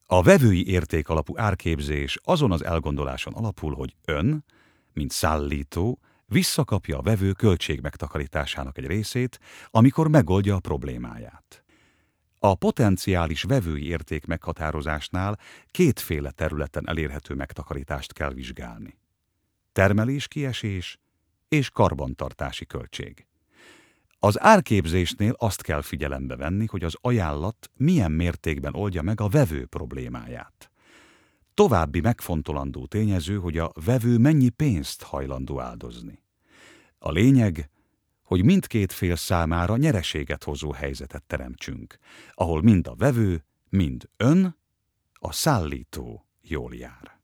A vevői értékalapú árképzés azon az elgondoláson alapul, hogy ön, mint szállító, visszakapja a vevő költségmegtakarításának egy részét, amikor megoldja a problémáját. A potenciális vevői érték meghatározásnál kétféle területen elérhető megtakarítást kell vizsgálni. Termeléskiesés és karbantartási költség. Az árképzésnél azt kell figyelembe venni, hogy az ajánlat milyen mértékben oldja meg a vevő problémáját. További megfontolandó tényező, hogy a vevő mennyi pénzt hajlandó áldozni. A lényeg, hogy mindkét fél számára nyereséget hozó helyzetet teremtsünk, ahol mind a vevő, mind ön, a szállító jól jár.